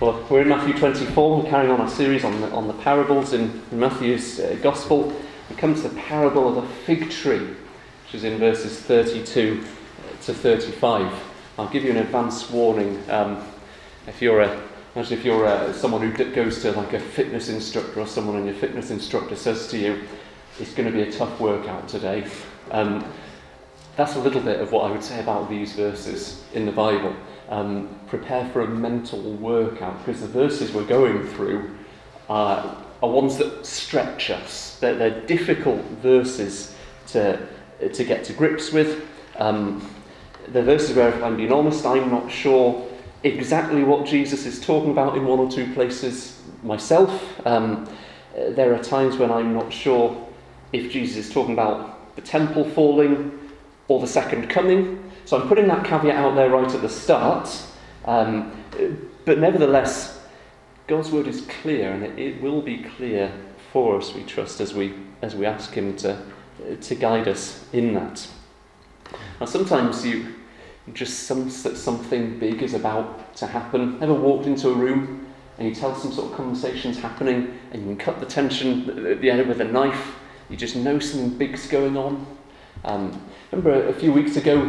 Well, we're in Matthew 24. We're carrying on our series on the parables in Matthew's Gospel. We come to the parable of the fig tree, which is in verses 32 to 35. I'll give you an advance warning. If you're someone who goes to like a fitness instructor, or someone and your fitness instructor says to you, it's going to be a tough workout today. That's a little bit of what I would say about these verses in the Bible. Prepare for a mental workout, because the verses we're going through are ones that stretch us. They're difficult verses to get to grips with. The verses where, if I'm being honest, I'm not sure exactly what Jesus is talking about in one or two places myself. There are times when I'm not sure if Jesus is talking about the temple falling or the second coming. So I'm putting that caveat out there right at the start. But nevertheless, God's word is clear, and it will be clear for us, we trust, as we ask him to guide us in that. Now, sometimes you just sense that something big is about to happen. Ever walked into a room and you tell some sort of conversation's happening, and you can cut the tension at the end with a knife? You just know something big's going on. Remember a few weeks ago,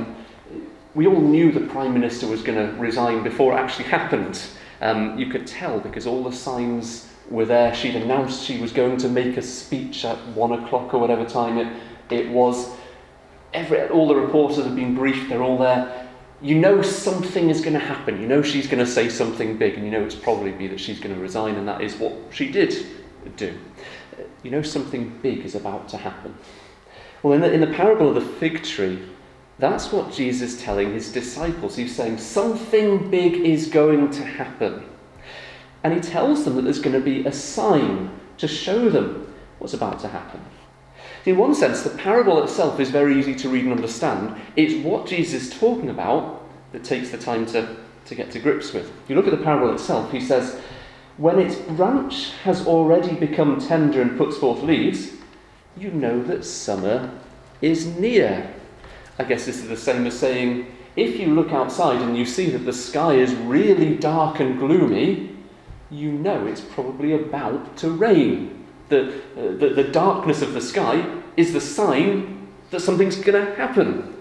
we all knew the Prime Minister was going to resign before it actually happened. You could tell because all the signs were there. She'd announced she was going to make a speech at 1 o'clock or whatever time it was. All the reporters have been briefed, they're all there. You know something is going to happen. You know she's going to say something big, and you know it's probably be that she's going to resign, and that is what she did do. You know something big is about to happen. Well, in the parable of the fig tree, that's what Jesus is telling his disciples. He's saying something big is going to happen. And he tells them that there's going to be a sign to show them what's about to happen. In one sense, the parable itself is very easy to read and understand. It's what Jesus is talking about that takes the time to get to grips with. If you look at the parable itself, he says, when its branch has already become tender and puts forth leaves, you know that summer is near. I guess this is the same as saying, if you look outside and you see that the sky is really dark and gloomy, you know it's probably about to rain. The darkness of the sky is the sign that something's going to happen.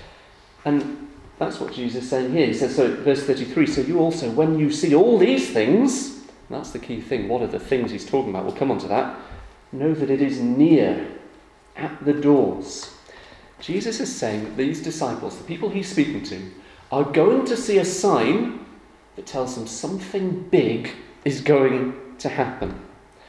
And that's what Jesus is saying here. He says, so verse 33, so you also, when you see all these things, and that's the key thing, what are the things he's talking about? We'll come on to that. Know that it is near, at the doors. Jesus is saying that these disciples, the people he's speaking to, are going to see a sign that tells them something big is going to happen.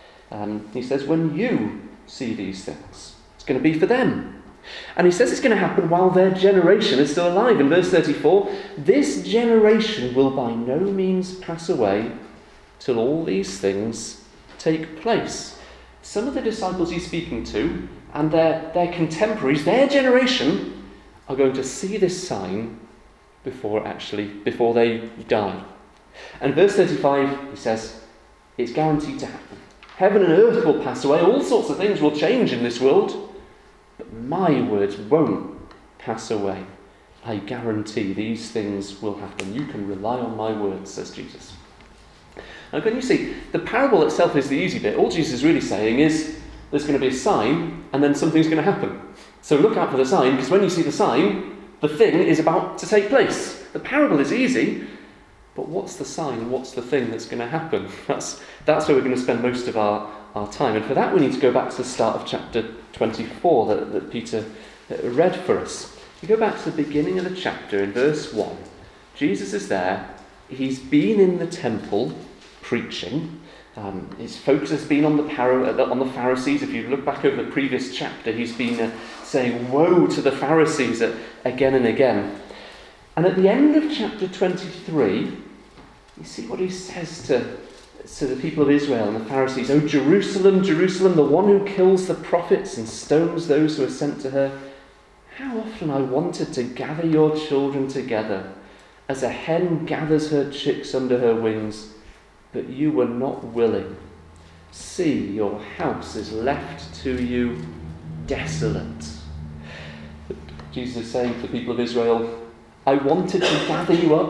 He says, when you see these things, it's going to be for them. And he says it's going to happen while their generation is still alive. In verse 34, this generation will by no means pass away till all these things take place. Some of the disciples he's speaking to and their contemporaries, their generation, are going to see this sign before they die. And verse 35, he says, it's guaranteed to happen. Heaven and earth will pass away, all sorts of things will change in this world, but my words won't pass away. I guarantee these things will happen. You can rely on my words, says Jesus. Now, can you see, the parable itself is the easy bit. All Jesus is really saying is, there's going to be a sign, and then something's going to happen. So look out for the sign, because when you see the sign, the thing is about to take place. The parable is easy, but what's the sign? What's the thing that's going to happen? That's where we're going to spend most of our time. And for that, we need to go back to the start of chapter 24 that Peter read for us. If you go back to the beginning of the chapter, in verse 1, Jesus is there. He's been in the temple preaching. His focus has been on the Pharisees. If you look back over the previous chapter, he's been saying, woe to the Pharisees again and again. And at the end of chapter 23, you see what he says to the people of Israel and the Pharisees. Oh, Jerusalem, Jerusalem, the one who kills the prophets and stones those who are sent to her. How often I wanted to gather your children together, as a hen gathers her chicks under her wings, but you were not willing. See, your house is left to you desolate. Jesus is saying to the people of Israel, I wanted to gather you up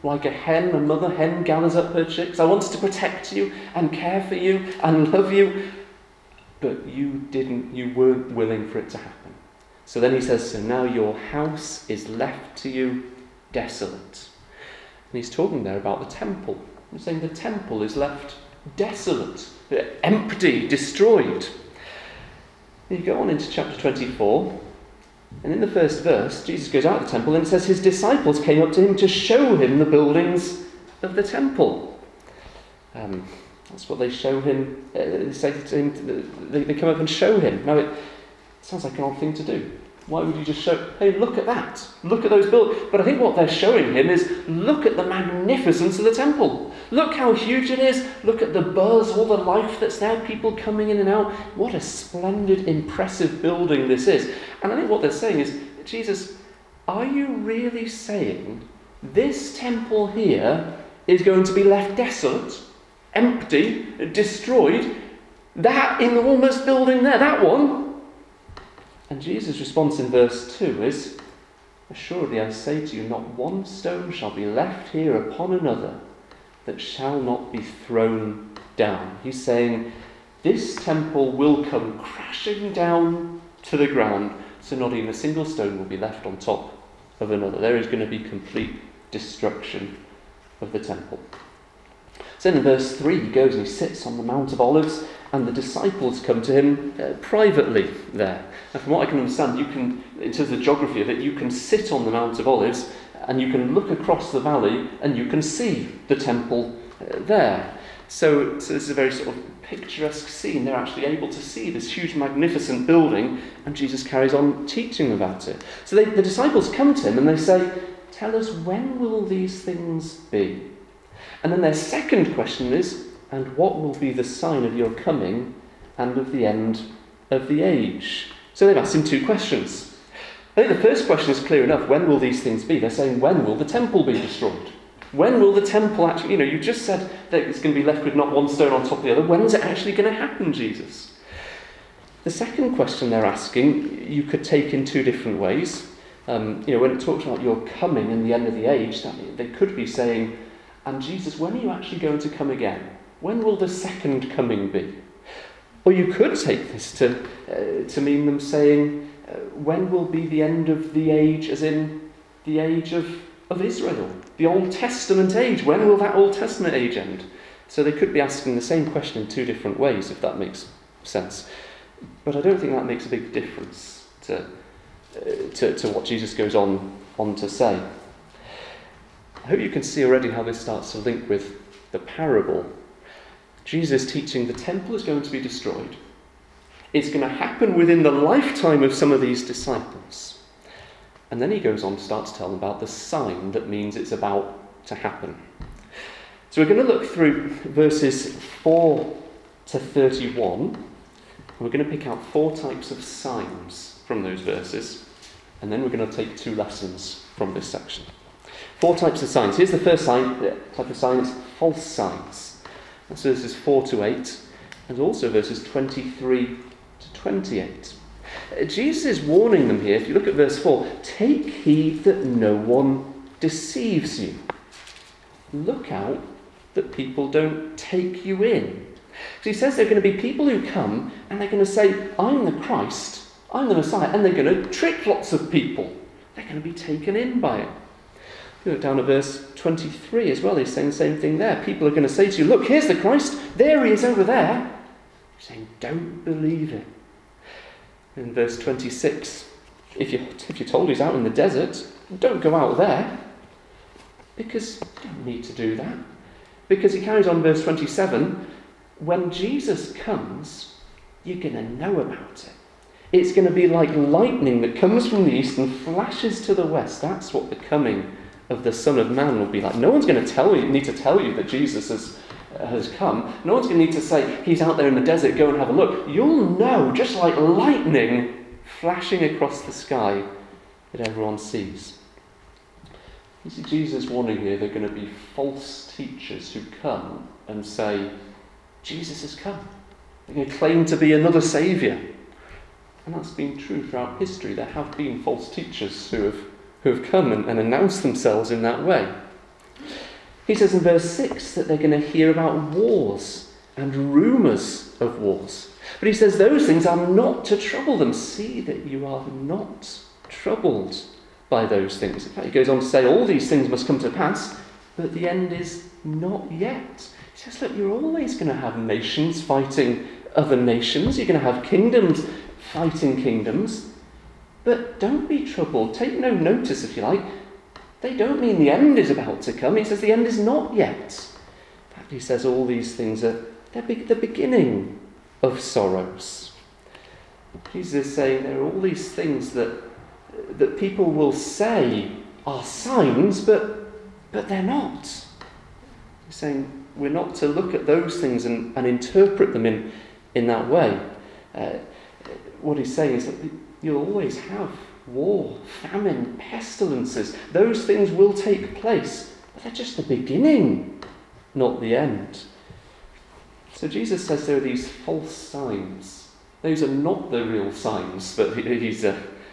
like a mother hen gathers up her chicks. I wanted to protect you and care for you and love you. But you weren't willing for it to happen. So then he says, so now your house is left to you desolate. And he's talking there about the temple. He's saying the temple is left desolate, empty, destroyed. And you go on into chapter 24, and in the first verse, Jesus goes out of the temple and it says his disciples came up to him to show him the buildings of the temple. That's what they show him. They say to him, they come up and show him. Now, it sounds like an odd thing to do. Why would you just show, hey, look at that. Look at those buildings. But I think what they're showing him is, look at the magnificence of the temple. Look how huge it is. Look at the buzz, all the life that's there, people coming in and out. What a splendid, impressive building this is. And I think what they're saying is, Jesus, are you really saying this temple here is going to be left desolate, empty, destroyed? That enormous building there, that one? And Jesus' response in verse 2 is, assuredly I say to you, not one stone shall be left here upon another that shall not be thrown down. He's saying, this temple will come crashing down to the ground, so not even a single stone will be left on top of another. There is going to be complete destruction of the temple. So in verse 3, he goes and he sits on the Mount of Olives, and the disciples come to him privately there. And from what I can understand, you can, in terms of the geography of it, you can sit on the Mount of Olives and you can look across the valley and you can see the temple there. So this is a very sort of picturesque scene. They're actually able to see this huge, magnificent building, and Jesus carries on teaching about it. So the disciples come to him and they say, tell us, when will these things be? And then their second question is, and what will be the sign of your coming and of the end of the age? So they've asked him two questions. I think the first question is clear enough. When will these things be? They're saying, when will the temple be destroyed? When will the temple actually, you just said that it's going to be left with not one stone on top of the other. When is it actually going to happen, Jesus? The second question they're asking, you could take in two different ways. When it talks about your coming and the end of the age, they could be saying, and Jesus, when are you actually going to come again? When will the second coming be? Or you could take this to mean them saying, when will be the end of the age, as in the age of Israel, the Old Testament age? When will that Old Testament age end? So they could be asking the same question in two different ways, if that makes sense. But I don't think that makes a big difference to what Jesus goes on to say. I hope you can see already how this starts to link with the parable. Jesus teaching the temple is going to be destroyed. It's going to happen within the lifetime of some of these disciples. And then he goes on to start to tell them about the sign that means it's about to happen. So we're going to look through verses 4 to 31. And we're going to pick out 4 types of signs from those verses. And then we're going to take 2 lessons from this section. 4 types of signs. Here's the first type of sign. It's false signs. That's verses 4 to 8. And also verses 23 to 28. Jesus is warning them here. If you look at verse 4, take heed that no one deceives you. Look out that people don't take you in. So he says there are going to be people who come and they're going to say, I'm the Christ, I'm the Messiah, and they're going to trick lots of people. They're going to be taken in by it. You look down at verse 23 as well, he's saying the same thing there. People are going to say to you, look, here's the Christ, there he is over there. He's saying, don't believe it. In verse 26, if you're told he's out in the desert, don't go out there, because you don't need to do that. Because he carries on verse 27, when Jesus comes, you're going to know about it. It's going to be like lightning that comes from the east and flashes to the west. That's what the coming of the Son of Man will be like. No one's going to need to tell you that Jesus has come. No one's going to need to say, he's out there in the desert, go and have a look. You'll know, just like lightning flashing across the sky that everyone sees. You see Jesus warning here, there are going to be false teachers who come and say, Jesus has come. They're going to claim to be another saviour. And that's been true throughout history. There have been false teachers who have come and announced themselves in that way. He says in verse 6 that they're going to hear about wars and rumours of wars. But he says those things are not to trouble them. See that you are not troubled by those things. In fact, he goes on to say all these things must come to pass, but the end is not yet. He says, look, you're always going to have nations fighting other nations. You're going to have kingdoms fighting kingdoms. But don't be troubled. Take no notice, if you like. They don't mean the end is about to come. He says the end is not yet. In fact, he says all these things are the beginning of sorrows. Jesus is saying there are all these things that people will say are signs, but they're not. He's saying we're not to look at those things and interpret them in that way. What he's saying is that you'll always have war, famine, pestilences. Those things will take place, but they're just the beginning, not the end. So Jesus says there are these false signs. Those are not the real signs that he's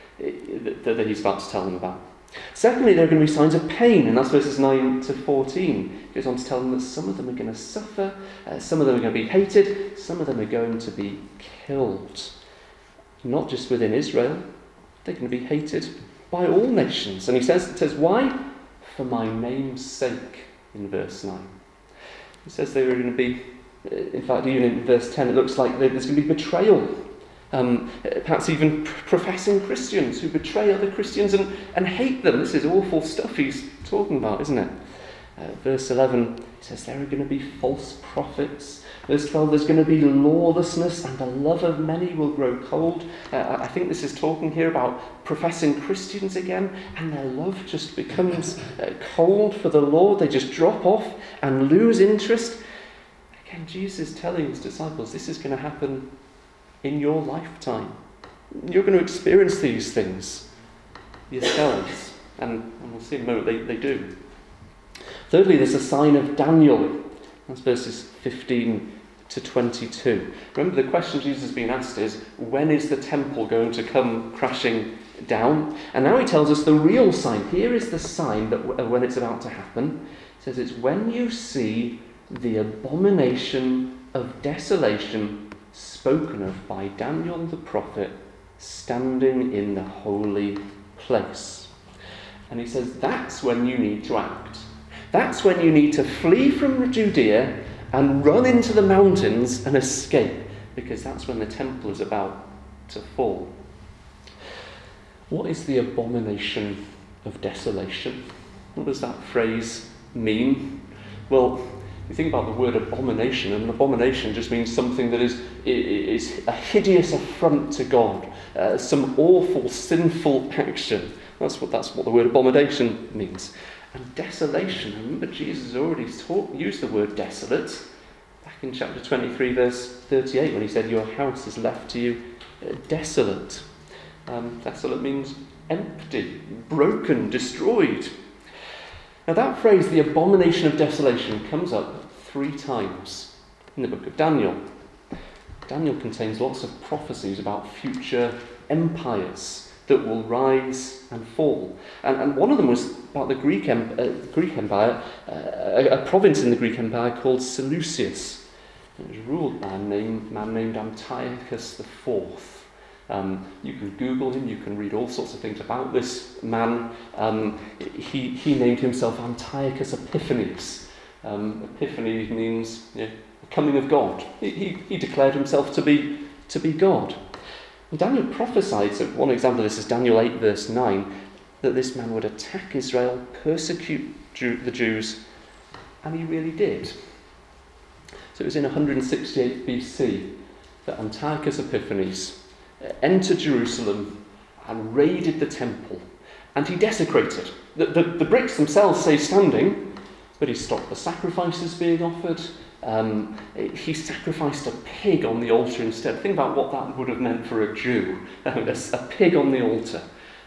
about to tell them about. Secondly, there are going to be signs of pain, and that's verses 9 to 14. He goes on to tell them that some of them are going to suffer, some of them are going to be hated, some of them are going to be killed. Not just within Israel, they're going to be hated by all nations. And he says why? For my name's sake, in verse 9. He says they are going to be, in fact, even in verse 10, it looks like there's going to be betrayal. Perhaps even professing Christians who betray other Christians and hate them. This is awful stuff he's talking about, isn't it? Verse 11, he says there are going to be false prophets. Verse 12, there's going to be lawlessness and the love of many will grow cold. I think this is talking here about professing Christians again, and their love just becomes cold for the Lord. They just drop off and lose interest. Again, Jesus is telling his disciples this is going to happen in your lifetime. You're going to experience these things yourselves. And we'll see in a moment they do. Thirdly, there's a sign of Daniel. That's verses 15 to 22. Remember, the question Jesus has been asked is, when is the temple going to come crashing down? And now he tells us the real sign. Here is the sign that when it's about to happen. He says it's when you see the abomination of desolation spoken of by Daniel the prophet standing in the holy place. And he says that's when you need to act. That's when you need to flee from Judea and run into the mountains and escape, because that's when the temple is about to fall. What is the abomination of desolation? What does that phrase mean? Well, you think about the word abomination, and an abomination just means something that is a hideous affront to God, some awful, sinful action. That's what the word abomination means. And desolation, remember Jesus has already used the word desolate back in chapter 23 verse 38 when he said your house is left to you desolate. Desolate means empty, broken, destroyed. Now that phrase, the abomination of desolation, comes up 3 times in the book of Daniel. Daniel contains lots of prophecies about future empires that will rise and fall. And one of them was about the Greek Empire, a province in the Greek Empire called Seleucus. It was ruled by a man named Antiochus IV. You can Google him, you can read all sorts of things about this man. He named himself Antiochus Epiphanes. Epiphany means the coming of God. He declared himself to be God. And Daniel prophesied, so one example of this is Daniel 8 verse 9, that this man would attack Israel, persecute the Jews, and he really did. So it was in 168 BC that Antiochus Epiphanes entered Jerusalem and raided the temple, and he desecrated. The bricks themselves stay standing, but he stopped the sacrifices being offered. He sacrificed a pig on the altar instead. Think about what that would have meant for a Jew. A pig on the altar.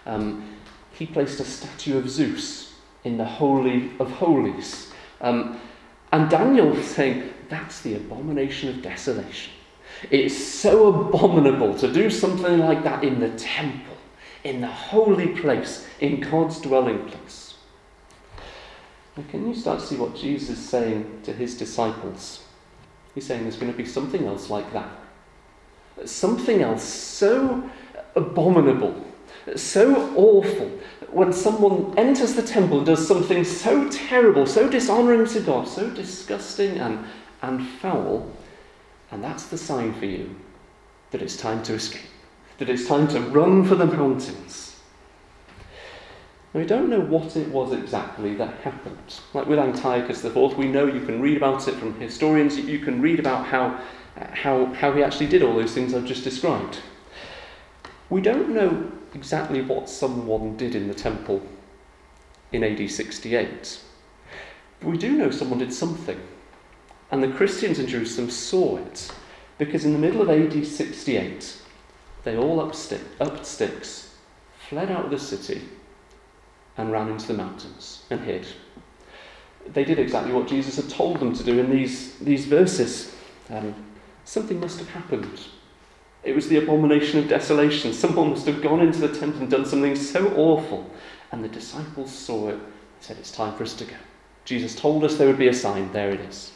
He placed a statue of Zeus in the Holy of Holies. And Daniel was saying, that's the abomination of desolation. It's so abominable to do something like that in the temple, in the holy place, in God's dwelling place. Now, can you start to see what Jesus is saying to his disciples? He's saying there's going to be something else like that. Something else so abominable, so awful. When someone enters the temple and does something so terrible, so dishonouring to God, so disgusting and foul, and that's the sign for you that it's time to escape, that it's time to run for the mountains. Now, we don't know what it was exactly that happened. Like with Antiochus IV, we know, you can read about it from historians, you can read about how he actually did all those things I've just described. We don't know exactly what someone did in the temple in AD 68. But we do know someone did something. And the Christians in Jerusalem saw it, because in the middle of AD 68, they all upped sticks, fled out of the city, and ran into the mountains and hid. They did exactly what Jesus had told them to do in these verses. Something must have happened. It was the abomination of desolation. Someone must have gone into the temple and done something so awful. And the disciples saw it and said, it's time for us to go. Jesus told us there would be a sign. There it is.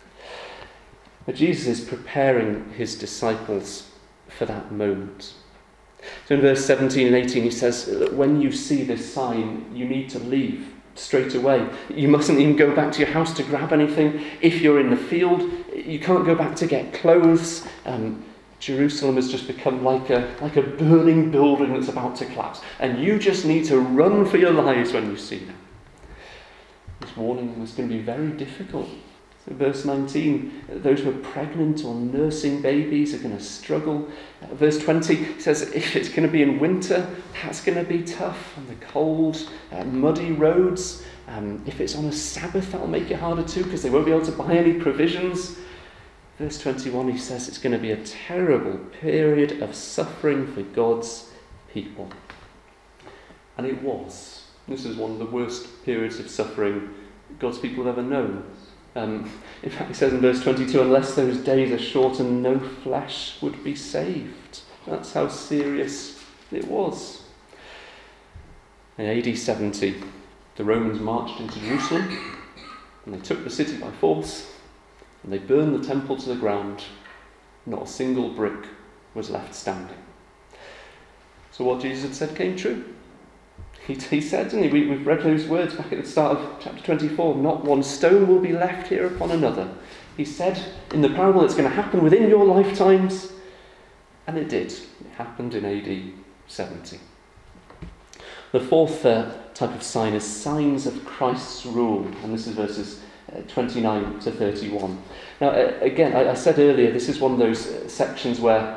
But Jesus is preparing his disciples for that moment. So in verse 17 and 18 he says, when you see this sign, you need to leave straight away. You mustn't even go back to your house to grab anything. If you're in the field, you can't go back to get clothes. Jerusalem has just become like a burning building that's about to collapse. And you just need to run for your lives when you see them. This warning was going to be very difficult. So verse 19, those who are pregnant or nursing babies are going to struggle. Verse 20 says if it's going to be in winter, that's going to be tough. On the cold, muddy roads. If it's on a Sabbath, that'll make it harder too, because they won't be able to buy any provisions. Verse 21, he says it's going to be a terrible period of suffering for God's people. And it was. This is one of the worst periods of suffering God's people have ever known. In fact, he says in verse 22, unless those days are shortened, no flesh would be saved. That's how serious it was. In AD 70, the Romans marched into Jerusalem, and they took the city by force, and they burned the temple to the ground. Not a single brick was left standing. So what Jesus had said came true. He said, didn't he? We've read those words back at the start of chapter 24. Not one stone will be left here upon another. He said in the parable it's going to happen within your lifetimes. And it did. It happened in AD 70. The fourth type of sign is signs of Christ's rule. And this is verses 29 to 31. Now, again, I said earlier, this is one of those sections where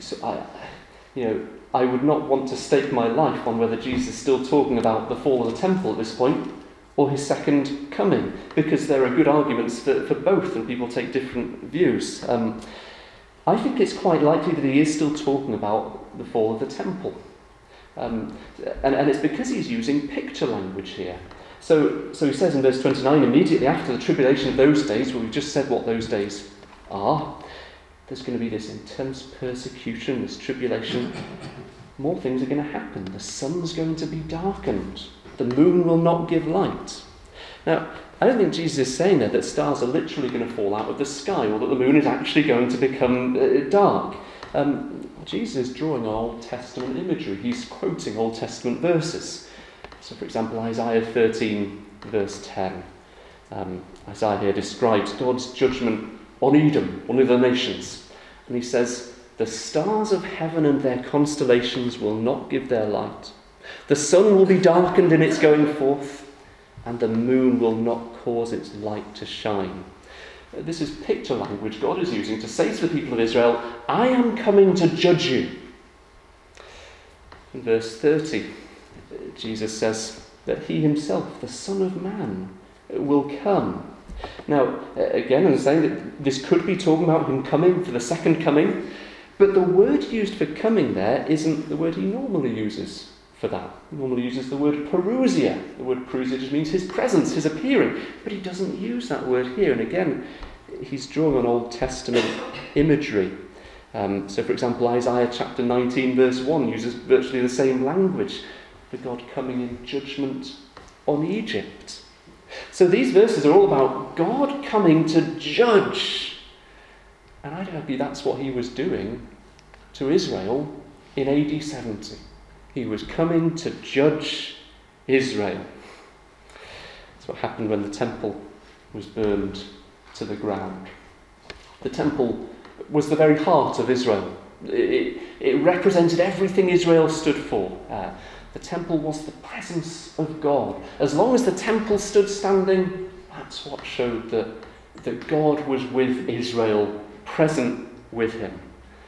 I would not want to stake my life on whether Jesus is still talking about the fall of the temple at this point or his second coming, because there are good arguments for both and people take different views. I think it's quite likely that he is still talking about the fall of the temple. And it's because he's using picture language here. So he says in verse 29, immediately after the tribulation of those days, well, we've just said what those days are, there's going to be this intense persecution, this tribulation. More things are going to happen. The sun's going to be darkened. The moon will not give light. Now, I don't think Jesus is saying there that stars are literally going to fall out of the sky or that the moon is actually going to become dark. Jesus is drawing on Old Testament imagery. He's quoting Old Testament verses. So, for example, Isaiah 13, verse 10. Isaiah here describes God's judgment on Edom, one of the nations. And he says, the stars of heaven and their constellations will not give their light. The sun will be darkened in its going forth, and the moon will not cause its light to shine. This is picture language God is using to say to the people of Israel, I am coming to judge you. In verse 30, Jesus says that he himself, the Son of Man, will come. Now, again, I'm saying that this could be talking about him coming for the second coming, but the word used for coming there isn't the word he normally uses for that. He normally uses the word parousia. The word parousia just means his presence, his appearing, but he doesn't use that word here. And again, he's drawing on Old Testament imagery. So, for example, Isaiah chapter 19, verse 1 uses virtually the same language for God coming in judgment on Egypt. So these verses are all about God coming to judge. And I'd argue that's what he was doing to Israel in AD 70. He was coming to judge Israel. That's what happened when the temple was burned to the ground. The temple was the very heart of Israel. It represented everything Israel stood for. The temple was the presence of God. As long as the temple stood standing, that's what showed that God was with Israel, present with him.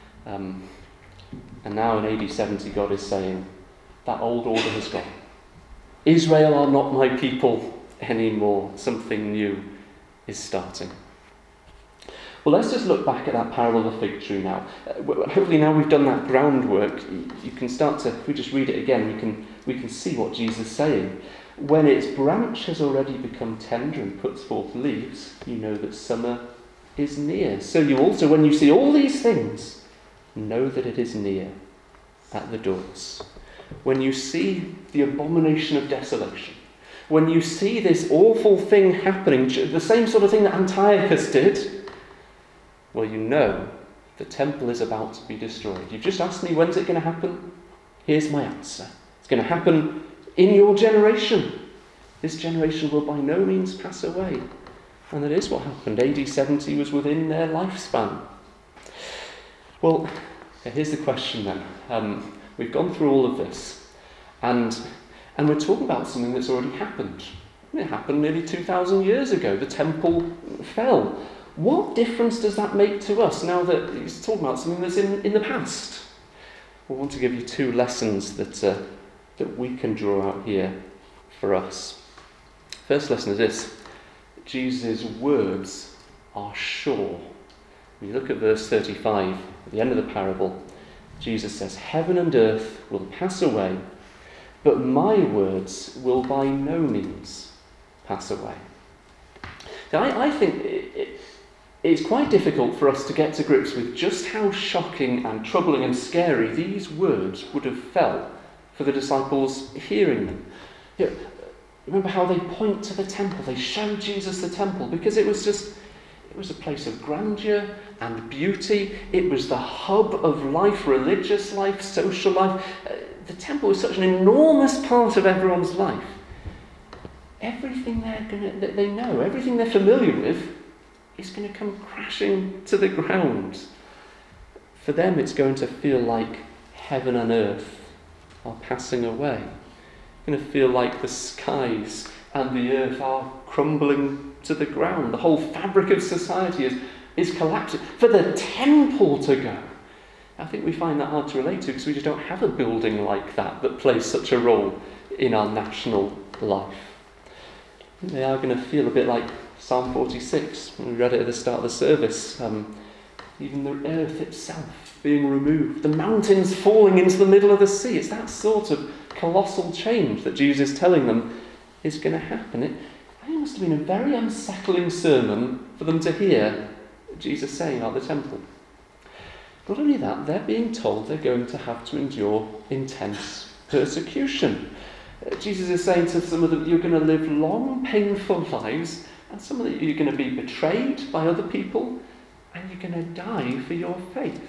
And now in AD 70, God is saying, that old order has gone. Israel are not my people anymore. Something new is starting. Well, let's just look back at that parable of the fig tree now. Hopefully now we've done that groundwork, you can start to, if we just read it again, we can see what Jesus is saying. When its branch has already become tender and puts forth leaves, you know that summer is near. So you also, when you see all these things, know that it is near at the doors. When you see the abomination of desolation, when you see this awful thing happening, the same sort of thing that Antiochus did, well, you know the temple is about to be destroyed. You've just asked me, when's it going to happen? Here's my answer. It's going to happen in your generation. This generation will by no means pass away. And that is what happened. AD 70 was within their lifespan. Well, here's the question then. We've gone through all of this. And we're talking about something that's already happened. It happened nearly 2,000 years ago. The temple fell. What difference does that make to us now that he's talking about something that's in the past? We want to give you two lessons that we can draw out here for us. First lesson is this: Jesus' words are sure. When you look at verse 35, at the end of the parable, Jesus says, "Heaven and earth will pass away, but my words will by no means pass away." Now, I think it's quite difficult for us to get to grips with just how shocking and troubling and scary these words would have felt for the disciples hearing them. You know, remember how they point to the temple. They show Jesus the temple because it was a place of grandeur and beauty. It was the hub of life, religious life, social life. The temple was such an enormous part of everyone's life. Everything that they know, everything they're familiar with, is going to come crashing to the ground. For them, it's going to feel like heaven and earth are passing away. It's going to feel like the skies and the earth are crumbling to the ground. The whole fabric of society is collapsing. For the temple to go, I think we find that hard to relate to because we just don't have a building like that plays such a role in our national life. They are going to feel a bit like Psalm 46. We read it at the start of the service. Even the earth itself being removed, the mountains falling into the middle of the sea. It's that sort of colossal change that Jesus is telling them is going to happen. I think it must have been a very unsettling sermon for them to hear Jesus saying about the temple. Not only that, they're being told they're going to have to endure intense persecution. Jesus is saying to some of them, you're going to live long, painful lives, and some of you, you're going to be betrayed by other people, and you're going to die for your faith.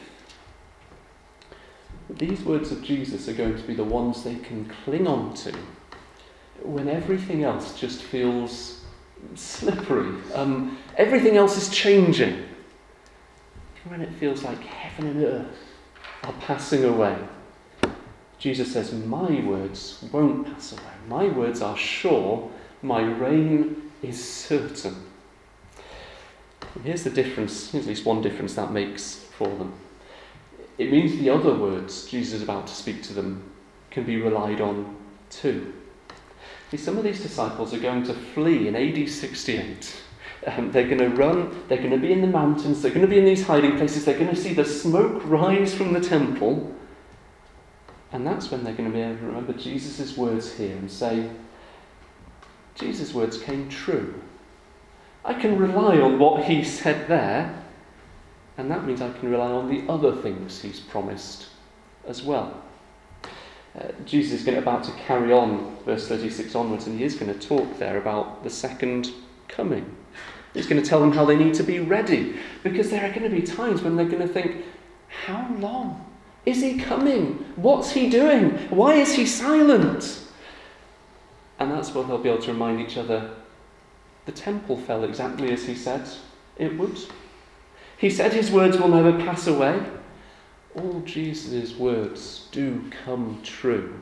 But these words of Jesus are going to be the ones they can cling on to when everything else just feels slippery. Everything else is changing. When it feels like heaven and earth are passing away. Jesus says, my words won't pass away. My words are sure. My reign is certain. And here's the difference. Here's at least one difference that makes for them. It means the other words Jesus is about to speak to them can be relied on too. See, some of these disciples are going to flee in AD 68. They're going to run, they're going to be in the mountains, they're going to be in these hiding places, they're going to see the smoke rise from the temple. And that's when they're going to be able to remember Jesus' words here and say, Jesus' words came true. I can rely on what he said there, and that means I can rely on the other things he's promised as well. Jesus is about to carry on, verse 36 onwards, and he is going to talk there about the second coming. He's going to tell them how they need to be ready, because there are going to be times when they're going to think, how long? Is he coming? What's he doing? Why is he silent? And that's what they'll be able to remind each other. The temple fell exactly as he said it would. He said his words will never pass away. All Jesus' words do come true.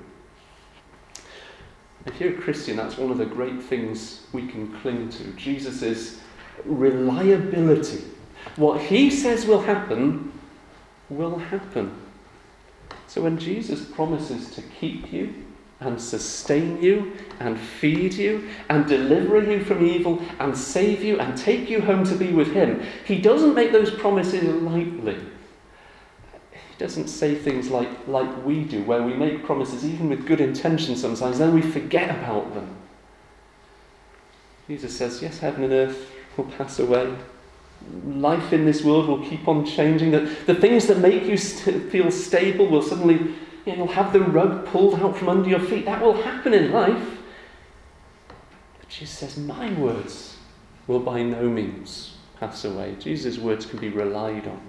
If you're a Christian, that's one of the great things we can cling to. Jesus' reliability. What he says will happen, will happen. So when Jesus promises to keep you and sustain you and feed you and deliver you from evil and save you and take you home to be with him, he doesn't make those promises lightly. He doesn't say things like we do, where we make promises even with good intentions sometimes, then we forget about them. Jesus says, yes, heaven and earth will pass away. Life in this world will keep on changing. The things that make you feel stable will suddenly, you'll have the rug pulled out from under your feet. That will happen in life. But Jesus says, my words will by no means pass away. Jesus' words can be relied on.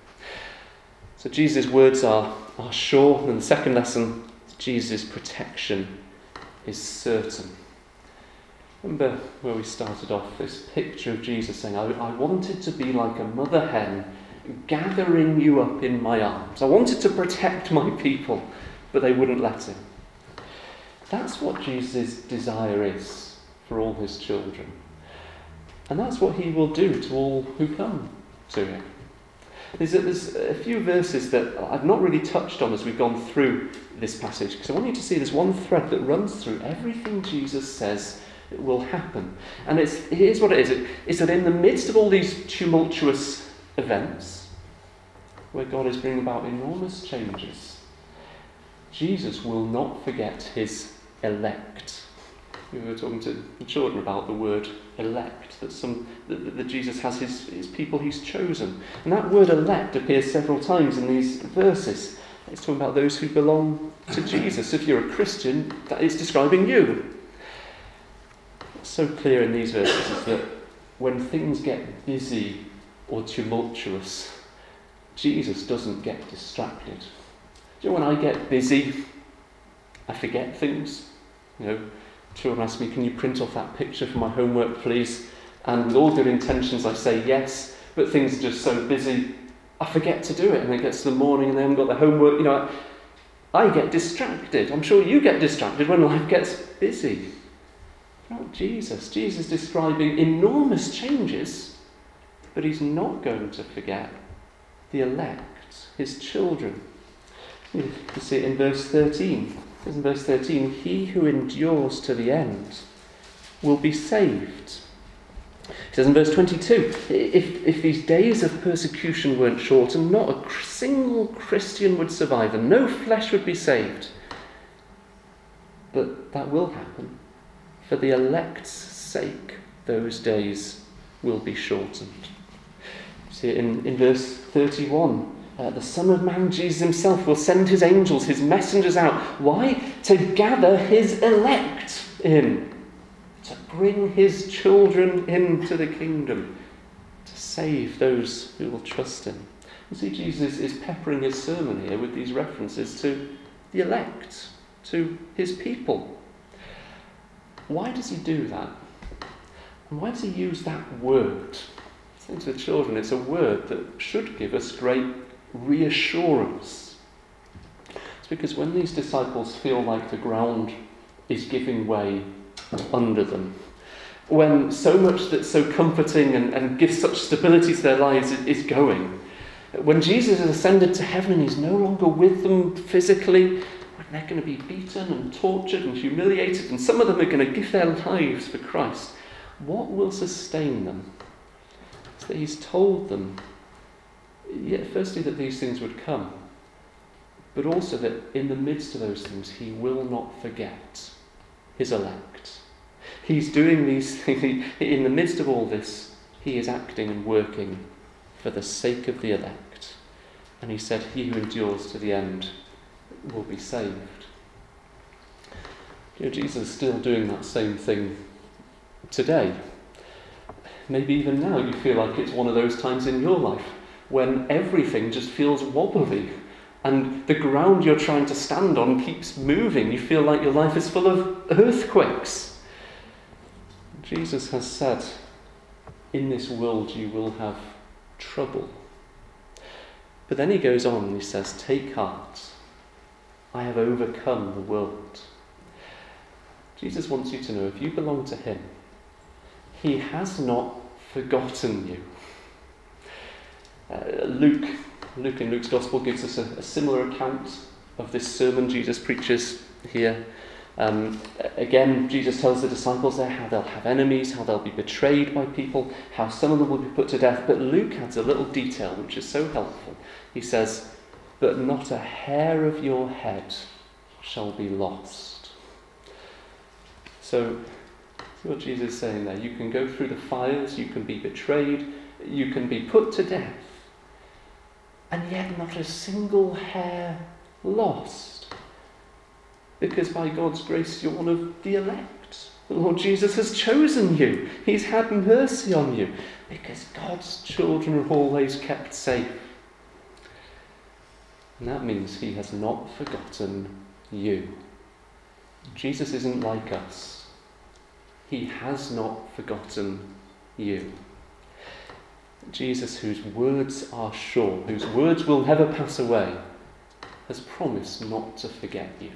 So Jesus' words are sure. And the second lesson, Jesus' protection is certain. Remember where we started off, this picture of Jesus saying, I wanted to be like a mother hen gathering you up in my arms. I wanted to protect my people, but they wouldn't let him. That's what Jesus' desire is for all his children. And that's what he will do to all who come to him. There's a few verses that I've not really touched on as we've gone through this passage, because I want you to see there's one thread that runs through everything Jesus says it will happen. And here's what it is. It's that in the midst of all these tumultuous events, where God is bringing about enormous changes, Jesus will not forget his elect. We were talking to the children about the word elect, that Jesus has his people he's chosen. And that word elect appears several times in these verses. It's talking about those who belong to Jesus. If you're a Christian, that is describing you. What's so clear in these verses is that when things get busy or tumultuous, Jesus doesn't get distracted. Do you know, when I get busy, I forget things. Children ask me, can you print off that picture for my homework, please? And with all good intentions, I say yes, but things are just so busy, I forget to do it. And it gets to the morning and they haven't got the homework. I get distracted. I'm sure you get distracted when life gets busy. Not Jesus. Jesus is describing enormous changes, but he's not going to forget the elect, his children. You can see it in verse 13. It says in verse 13, he who endures to the end will be saved. It says in verse 22, if these days of persecution weren't shortened, not a single Christian would survive and no flesh would be saved. But that will happen. For the elect's sake, those days will be shortened. See it in verse 31. The Son of Man, Jesus himself, will send his angels, his messengers out. Why? To gather his elect in. To bring his children into the kingdom. To save those who will trust him. You see, Jesus is peppering his sermon here with these references to the elect, to his people. Why does he do that? And why does he use that word? Saying to the children, it's a word that should give us great reassurance. It's because when these disciples feel like the ground is giving way under them, when so much that's so comforting and gives such stability to their lives is going, when Jesus has ascended to heaven and he's no longer with them physically, when they're going to be beaten and tortured and humiliated, and some of them are going to give their lives for Christ, what will sustain them? It's that he's told them, firstly, that these things would come, but also that in the midst of those things, he will not forget his elect. He's doing these things. In the midst of all this, he is acting and working for the sake of the elect. And he said, he who endures to the end will be saved. Jesus is still doing that same thing today. Maybe even now you feel like it's one of those times in your life when everything just feels wobbly and the ground you're trying to stand on keeps moving. You feel like your life is full of earthquakes. Jesus has said, in this world you will have trouble. But then he goes on and he says, take heart, I have overcome the world. Jesus wants you to know, if you belong to him, he has not forgotten you. Luke in Luke's Gospel gives us a similar account of this sermon Jesus preaches here. Again, Jesus tells the disciples there how they'll have enemies, how they'll be betrayed by people, how some of them will be put to death. But Luke adds a little detail which is so helpful. He says, but not a hair of your head shall be lost. So, see what Jesus is saying there. You can go through the fires, you can be betrayed, you can be put to death, and yet not a single hair lost. Because by God's grace you're one of the elect. The Lord Jesus has chosen you. He's had mercy on you. Because God's children are always kept safe. And that means he has not forgotten you. Jesus isn't like us. He has not forgotten you. Jesus, whose words are sure, whose words will never pass away, has promised not to forget you.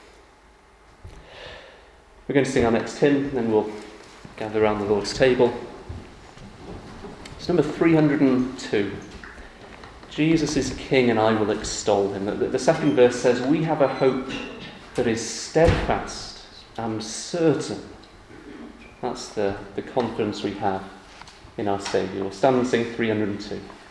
We're going to sing our next hymn, and then we'll gather around the Lord's table. It's number 302. Jesus is King, and I will extol him. The second verse says, we have a hope that is steadfast and certain. That's the confidence we have in our Saviour. We'll stand and sing 302.